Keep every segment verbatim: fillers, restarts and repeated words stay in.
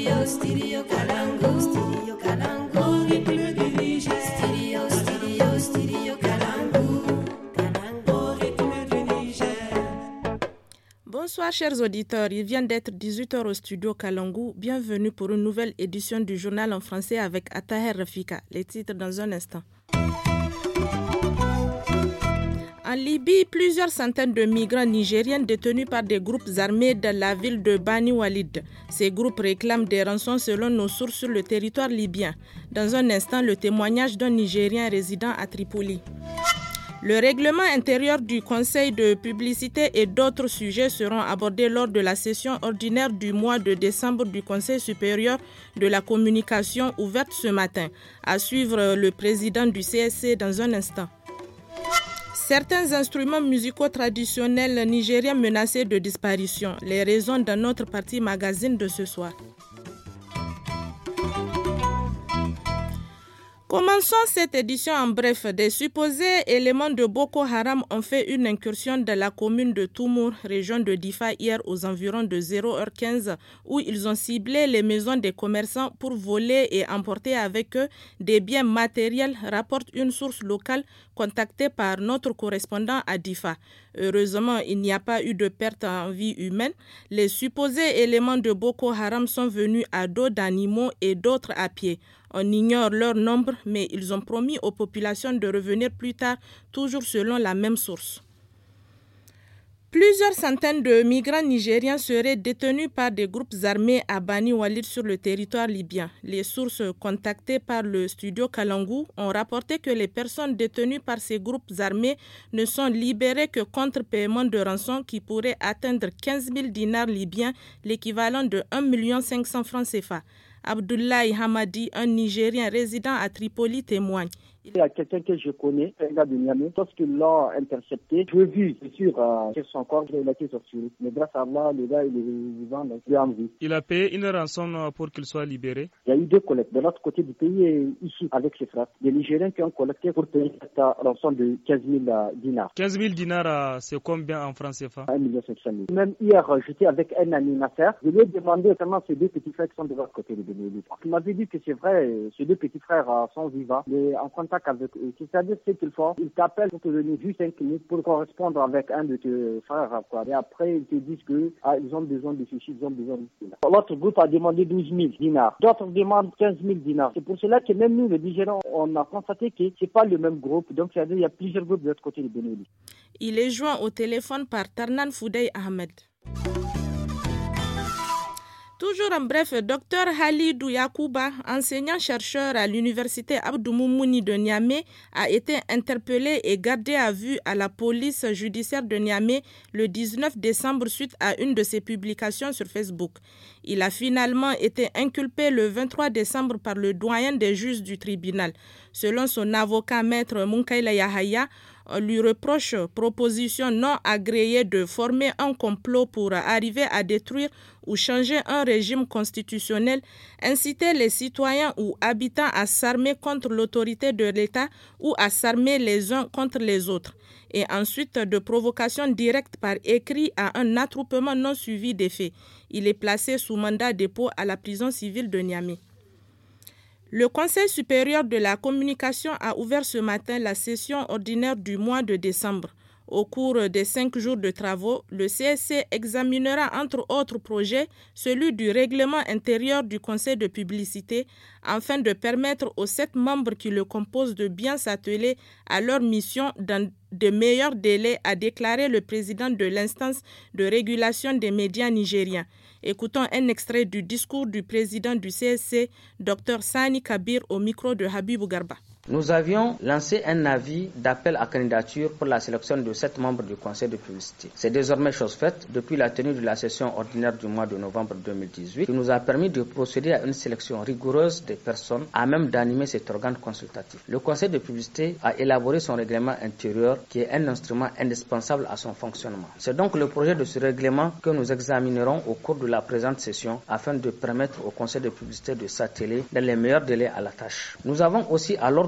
Stereo, stereo Kalangu, stereo Kalangu, rythme du Niger. Stereo, stereo, stereo Kalangu, Kalangu, rythme du Niger. Bonsoir chers auditeurs, il vient d'être dix-huit heures au studio Kalangu. Bienvenue pour une nouvelle édition du journal en français avec Attaher Rafika. Les titres dans un instant. En Libye, plusieurs centaines de migrants nigériens détenus par des groupes armés dans la ville de Bani Walid. Ces groupes réclament des rançons selon nos sources sur le territoire libyen. Dans un instant, le témoignage d'un Nigérien résidant à Tripoli. Le règlement intérieur du Conseil de publicité et d'autres sujets seront abordés lors de la session ordinaire du mois de décembre du Conseil supérieur de la communication ouverte ce matin. À suivre le président du C S C dans un instant. Certains instruments musicaux traditionnels nigériens menacés de disparition. Les raisons dans notre partie magazine de ce soir. Commençons cette édition en bref. Des supposés éléments de Boko Haram ont fait une incursion dans la commune de Toumour, région de Difa, hier aux environs de zéro heure quinze, où ils ont ciblé les maisons des commerçants pour voler et emporter avec eux des biens matériels, rapporte une source locale contactée par notre correspondant à Difa. Heureusement, il n'y a pas eu de perte en vie humaine. Les supposés éléments de Boko Haram sont venus à dos d'animaux et d'autres à pied. On ignore leur nombre, mais ils ont promis aux populations de revenir plus tard, toujours selon la même source. Plusieurs centaines de migrants nigériens seraient détenus par des groupes armés à Bani Walid sur le territoire libyen. Les sources contactées par le studio Kalangu ont rapporté que les personnes détenues par ces groupes armés ne sont libérées que contre paiement de rançon qui pourrait atteindre quinze mille dinars libyens, l'équivalent de un million cinq cents francs C F A. Abdoulaye Hamadi, un Nigérien résident à Tripoli, témoigne. Il y a quelqu'un que je connais, un gars de Niamey. Lorsqu'ils l'ont intercepté, je l'ai vu, c'est sûr, euh, sur son corps, il a été sorti. Mais grâce à Allah, le gars, il est vivant, donc il est en vie. Il a payé une rançon pour qu'il soit libéré. Il y a eu deux collectes de l'autre côté du pays et ici, avec ses frères. Des Nigériens qui ont collecté pour payer cette rançon de quinze mille dinars. quinze mille dinars, c'est combien en francs C F A? un million cinq cent mille. Même hier, j'étais avec un ami Nasser. Je lui ai demandé notamment ces deux petits frères qui sont de l'autre côté du pays. Il m'avait dit que c'est vrai, ces deux petits frères sont vivants, mais en contact avec eux. C'est-à-dire ce qu'ils font, ils t'appellent pour te donner juste cinq minutes pour correspondre avec un de tes frères, quoi. Et après, ils te disent que ah, ils ont besoin de ceci, ils ont besoin de cela. L'autre groupe a demandé douze mille dinars. D'autres demandent quinze mille dinars. C'est pour cela que même nous, les Nigérians, on a constaté que c'est pas le même groupe. Donc, c'est-à-dire il y a plusieurs groupes de l'autre côté du Bénin. Il est joint au téléphone par Tarnan Foudey Ahmed. Toujours en bref, Docteur Halidou Yakouba, enseignant-chercheur à l'université Abdou Moumouni de Niamey, a été interpellé et gardé à vue à la police judiciaire de Niamey le dix-neuf décembre suite à une de ses publications sur Facebook. Il a finalement été inculpé le vingt-trois décembre par le doyen des juges du tribunal. Selon son avocat maître Munkaila Yahaya, on lui reproche proposition non agréée de former un complot pour arriver à détruire ou changer un régime constitutionnel, inciter les citoyens ou habitants à s'armer contre l'autorité de l'État ou à s'armer les uns contre les autres, et ensuite de provocation directe par écrit à un attroupement non suivi des faits. Il est placé sous mandat de dépôt à la prison civile de Niamey. Le Conseil supérieur de la communication a ouvert ce matin la session ordinaire du mois de décembre. Au cours des cinq jours de travaux, le C S C examinera entre autres projets celui du règlement intérieur du Conseil de publicité afin de permettre aux sept membres qui le composent de bien s'atteler à leur mission dans de meilleurs délais, a déclaré le président de l'instance de régulation des médias nigériens. Écoutons un extrait du discours du président du C S C, Dr Sani Kabir, au micro de Habibou Garba. Nous avions lancé un avis d'appel à candidature pour la sélection de sept membres du conseil de publicité. C'est désormais chose faite depuis la tenue de la session ordinaire du mois de novembre deux mille dix-huit qui nous a permis de procéder à une sélection rigoureuse des personnes à même d'animer cet organe consultatif. Le conseil de publicité a élaboré son règlement intérieur qui est un instrument indispensable à son fonctionnement. C'est donc le projet de ce règlement que nous examinerons au cours de la présente session afin de permettre au conseil de publicité de s'atteler dans les meilleurs délais à la tâche. Nous avons aussi à l'ordre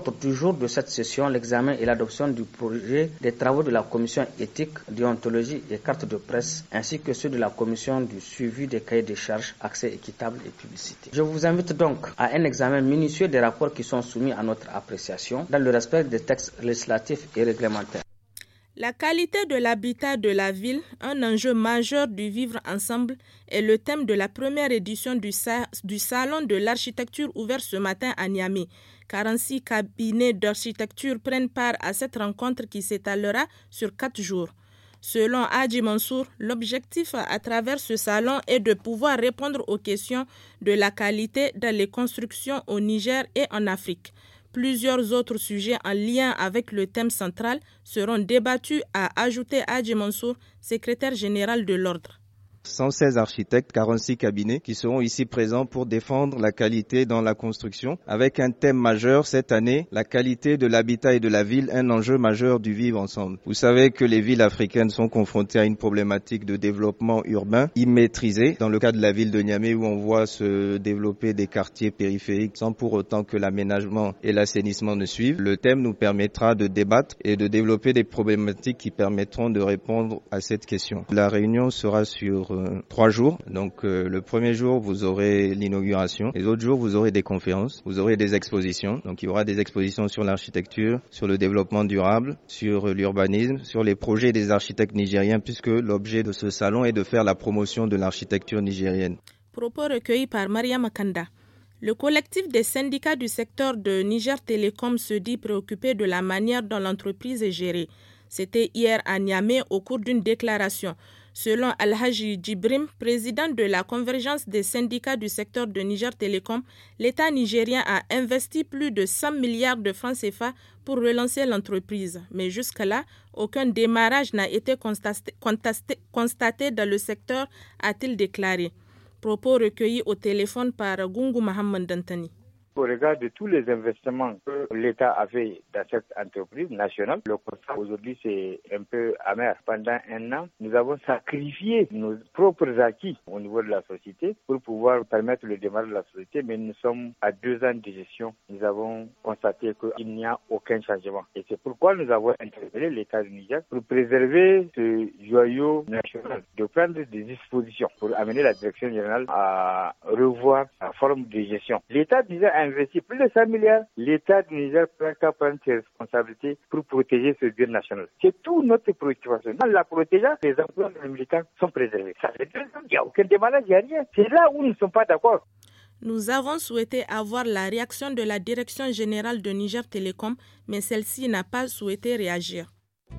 l'ordre du jour de cette session l'examen et l'adoption du projet des travaux de la commission éthique, déontologie et carte de presse, ainsi que ceux de la commission du suivi des cahiers des charges, accès équitable et publicité. Je vous invite donc à un examen minutieux des rapports qui sont soumis à notre appréciation dans le respect des textes législatifs et réglementaires. La qualité de l'habitat de la ville, un enjeu majeur du vivre ensemble, est le thème de la première édition du, sa- du Salon de l'architecture ouvert ce matin à Niamey. quarante-six cabinets d'architecture prennent part à cette rencontre qui s'étalera sur quatre jours. Selon Hadji Mansour, l'objectif à travers ce salon est de pouvoir répondre aux questions de la qualité dans les constructions au Niger et en Afrique. Plusieurs autres sujets en lien avec le thème central seront débattus, a ajouté Hadji Mansour, secrétaire général de l'ordre. cent seize architectes, quarante-six cabinets qui seront ici présents pour défendre la qualité dans la construction avec un thème majeur cette année, la qualité de l'habitat et de la ville, un enjeu majeur du vivre ensemble. Vous savez que les villes africaines sont confrontées à une problématique de développement urbain immaîtrisé. Dans le cas de la ville de Niamey où on voit se développer des quartiers périphériques sans pour autant que l'aménagement et l'assainissement ne suivent, le thème nous permettra de débattre et de développer des problématiques qui permettront de répondre à cette question. La réunion sera sur Euh, trois jours. Donc euh, le premier jour, vous aurez l'inauguration. Les autres jours, vous aurez des conférences, vous aurez des expositions. Donc il y aura des expositions sur l'architecture, sur le développement durable, sur l'urbanisme, sur les projets des architectes nigériens, puisque l'objet de ce salon est de faire la promotion de l'architecture nigérienne. Propos recueillis par Maria Makanda. Le collectif des syndicats du secteur de Niger Télécom se dit préoccupé de la manière dont l'entreprise est gérée. C'était hier à Niamey au cours d'une déclaration. Selon Al-Haji Djibrim, président de la convergence des syndicats du secteur de Niger Télécom, l'État nigérien a investi plus de cent milliards de francs C F A pour relancer l'entreprise. Mais jusque-là, aucun démarrage n'a été constaté, constaté, constaté dans le secteur, a-t-il déclaré. Propos recueillis au téléphone par Gungu Mohamed Dantani. Au regard de tous les investissements que l'État a fait dans cette entreprise nationale, le constat aujourd'hui c'est un peu amer. Pendant un an, nous avons sacrifié nos propres acquis au niveau de la société pour pouvoir permettre le démarrage de la société, mais nous sommes à deux ans de gestion. Nous avons constaté qu'il n'y a aucun changement. Et c'est pourquoi nous avons interpellé l'État du Niger pour préserver ce joyau national, de prendre des dispositions pour amener la direction générale à revoir sa forme de gestion. L'État du Niger a investi plus de cent milliards, l'État du Niger prend qu'à prendre ses responsabilités pour protéger ce bien national. C'est toute notre préoccupation. En la protégeant, les emplois des militants sont préservés. Ça fait deux ans, il n'y a aucun démarrage, il n'y a rien. C'est là où nous ne sommes pas d'accord. Nous avons souhaité avoir la réaction de la direction générale de Niger Télécom, mais celle-ci n'a pas souhaité réagir.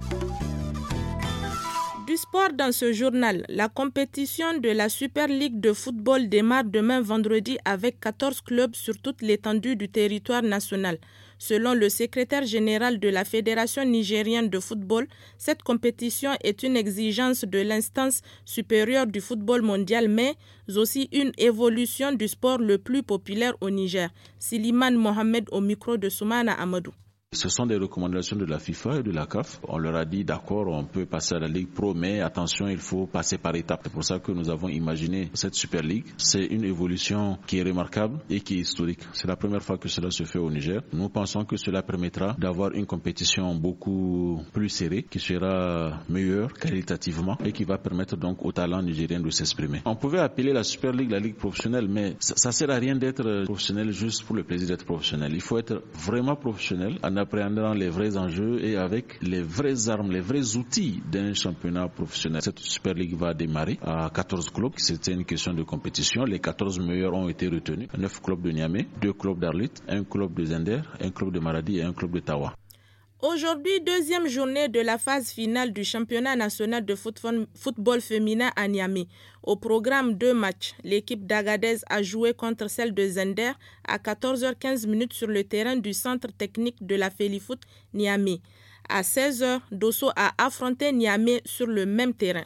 Du sport dans ce journal, la compétition de la Super League de football démarre demain vendredi avec quatorze clubs sur toute l'étendue du territoire national. Selon le secrétaire général de la Fédération nigérienne de football, cette compétition est une exigence de l'instance supérieure du football mondial, mais aussi une évolution du sport le plus populaire au Niger. Siliman Mohamed au micro de Soumana Amadou. Ce sont des recommandations de la FIFA et de la C A F. On leur a dit d'accord, on peut passer à la Ligue Pro, mais attention, il faut passer par étapes. C'est pour ça que nous avons imaginé cette Super League. C'est une évolution qui est remarquable et qui est historique. C'est la première fois que cela se fait au Niger. Nous pensons que cela permettra d'avoir une compétition beaucoup plus serrée, qui sera meilleure qualitativement et qui va permettre donc aux talents nigériens de s'exprimer. On pouvait appeler la Super League la Ligue professionnelle, mais ça, ça sert à rien d'être professionnel juste pour le plaisir d'être professionnel. Il faut être vraiment professionnel en appréhendant les vrais enjeux et avec les vraies armes, les vrais outils d'un championnat professionnel. Cette Super League va démarrer à quatorze clubs. C'était une question de compétition. Les quatorze meilleurs ont été retenus. neuf clubs de Niamey, deux clubs d'Arlit, un club de Zender, un club de Maradi et un club de Tawa. Aujourd'hui, deuxième journée de la phase finale du championnat national de football féminin à Niamey. Au programme deux matchs, l'équipe d'Agadez a joué contre celle de Zender à quatorze heures quinze sur le terrain du centre technique de la Félifoot Niamey. À seize heures, Dosso a affronté Niamey sur le même terrain.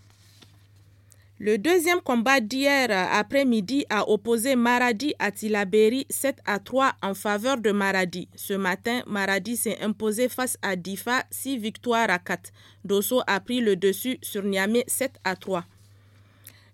Le deuxième combat d'hier après-midi a opposé Maradi à Tillabéri sept à trois en faveur de Maradi. Ce matin, Maradi s'est imposé face à Difa six victoires à quatre. Dosso a pris le dessus sur Niamey sept à trois.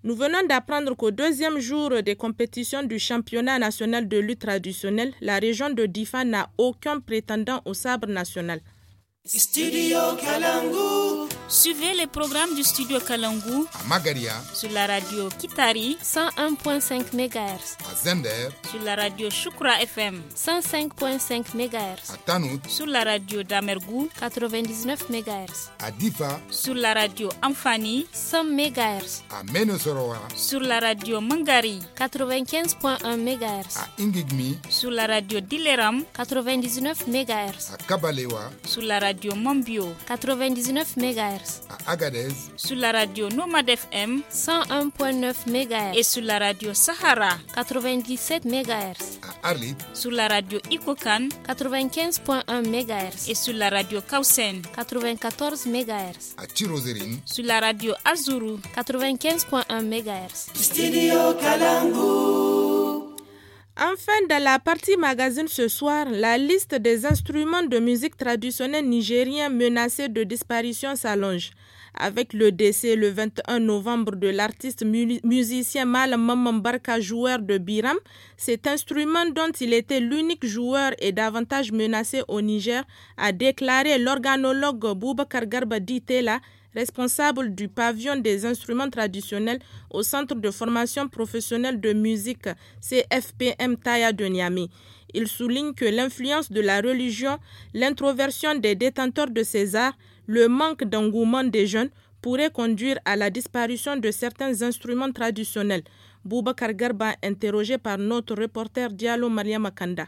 Nous venons d'apprendre qu'au deuxième jour des compétitions du championnat national de lutte traditionnelle, la région de Difa n'a aucun prétendant au sabre national. Studio Kalangu. Suivez les programmes du Studio Kalangu à Magaria sur la radio Kitari cent un virgule cinq mégahertz, à Zender sur la radio Shukra F M cent cinq virgule cinq mégahertz, à Tanout sur la radio Damergou quatre-vingt-dix-neuf mégahertz, à Difa sur la radio Amfani cent mégahertz, à Menosoroa sur la radio Mangari quatre-vingt-quinze virgule un mégahertz, à Ingigmi sur la radio Dileram quatre-vingt-dix-neuf mégahertz, à Kabalewa sur la radio Mambio quatre-vingt-dix-neuf mégahertz, à Agadez sur la radio Nomad F M cent un virgule neuf mégahertz et sur la radio Sahara quatre-vingt-dix-sept mégahertz, à Arlit sur la radio Ikokan quatre-vingt-quinze virgule un mégahertz et sur la radio Kausen quatre-vingt-quatorze mégahertz, à Chirozérine sur la radio Azuru quatre-vingt-quinze virgule un mégahertz. Studio Kalangu. Enfin, dans la partie magazine ce soir, la liste des instruments de musique traditionnelle nigériens menacés de disparition s'allonge. Avec le décès le vingt et un novembre de l'artiste mu- musicien Malam Mamman Barka, joueur de biram, cet instrument dont il était l'unique joueur est davantage menacé au Niger, a déclaré l'organologue Boubacar Garba Ditela, responsable du pavillon des instruments traditionnels au Centre de formation professionnelle de musique C F P M Taya de Niamey. Il souligne que l'influence de la religion, l'introversion des détenteurs de ces arts, le manque d'engouement des jeunes pourrait conduire à la disparition de certains instruments traditionnels. Boubacar Garba, interrogé par notre reporter Diallo Mariama Kanda.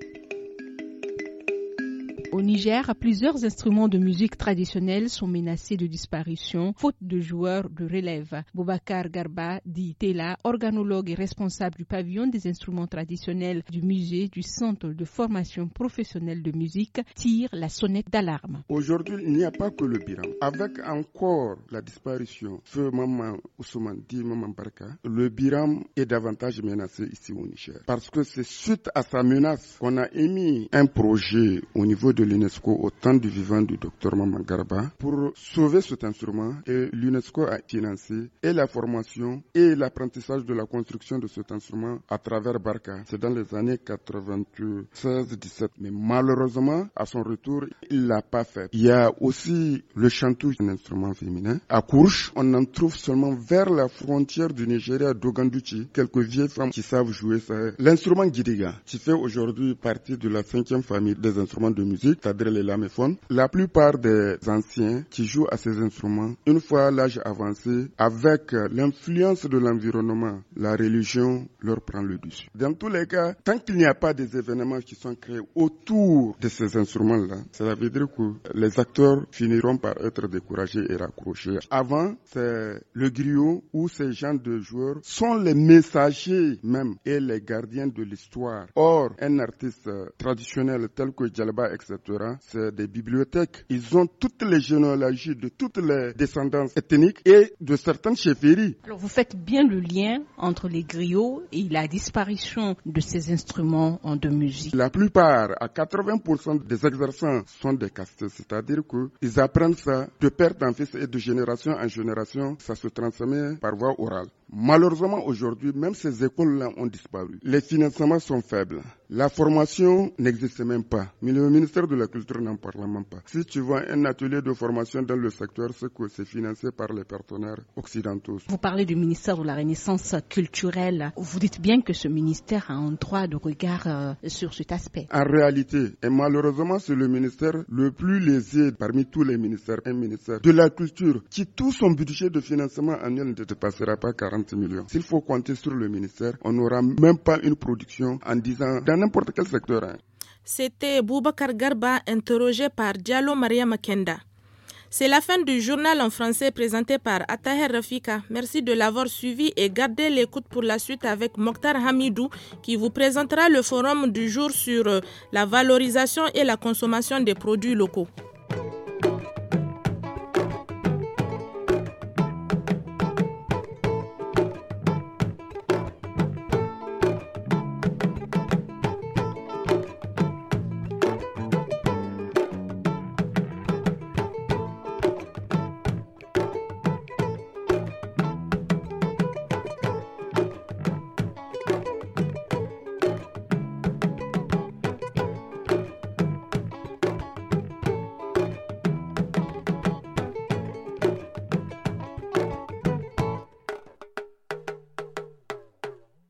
Au Niger, plusieurs instruments de musique traditionnelle sont menacés de disparition, faute de joueurs de relève. Boubacar Garba, dit Tela, organologue et responsable du pavillon des instruments traditionnels du musée du Centre de formation professionnelle de musique, tire la sonnette d'alarme. Aujourd'hui, il n'y a pas que le biram. Avec encore la disparition, feu Maman Ousmane dit Maman Barka, le biram est davantage menacé ici au Niger. Parce que c'est suite à sa menace qu'on a émis un projet au niveau de de l'UNESCO au temps du vivant du docteur Maman Garba pour sauver cet instrument, et l'UNESCO a financé et la formation et l'apprentissage de la construction de cet instrument à travers Barka. C'est dans les années quatre-vingt-seize dix-sept. Mais malheureusement, à son retour, il l'a pas fait. Il y a aussi le chantou, un instrument féminin. À Kourch, on en trouve seulement vers la frontière du Nigeria d'Oganduchi, quelques vieilles femmes qui savent jouer ça. L'instrument Gidiga, qui fait aujourd'hui partie de la cinquième famille des instruments de musique, c'est-à-dire les laméphones. La plupart des anciens qui jouent à ces instruments, une fois l'âge avancé, avec l'influence de l'environnement, la religion leur prend le dessus. Dans tous les cas, tant qu'il n'y a pas des événements qui sont créés autour de ces instruments-là, cela veut dire que les acteurs finiront par être découragés et raccrochés. Avant, c'est le griot où ces gens de joueurs sont les messagers même et les gardiens de l'histoire. Or, un artiste traditionnel tel que Djalba, et cetera, c'est des bibliothèques. Ils ont toutes les généalogies de toutes les descendances ethniques et de certaines chefferies. Alors vous faites bien le lien entre les griots et la disparition de ces instruments de musique. La plupart, à quatre-vingts pour cent des exerçants sont des castes, c'est-à-dire qu'ils apprennent ça de père en fils et de génération en génération, ça se transmet par voie orale. Malheureusement, aujourd'hui, même ces écoles-là ont disparu. Les financements sont faibles. La formation n'existe même pas. Mais le ministère de la Culture n'en parle même pas. Si tu vois un atelier de formation dans le secteur, c'est que c'est financé par les partenaires occidentaux. Vous parlez du ministère de la Renaissance culturelle. Vous dites bien que ce ministère a un droit de regard euh, sur cet aspect. En réalité, et malheureusement, c'est le ministère le plus lésé parmi tous les ministères. Un ministère de la Culture qui, tout son budget de financement annuel ne dépassera pas quarante millions. S'il faut compter sur le ministère, on n'aura même pas une production en disant dans n'importe quel secteur. Hein. C'était Boubacar Garba, interrogé par Diallo Mariama Kenda. C'est la fin du journal en français présenté par Attaher Rafika. Merci de l'avoir suivi et gardez l'écoute pour la suite avec Mokhtar Hamidou qui vous présentera le forum du jour sur la valorisation et la consommation des produits locaux.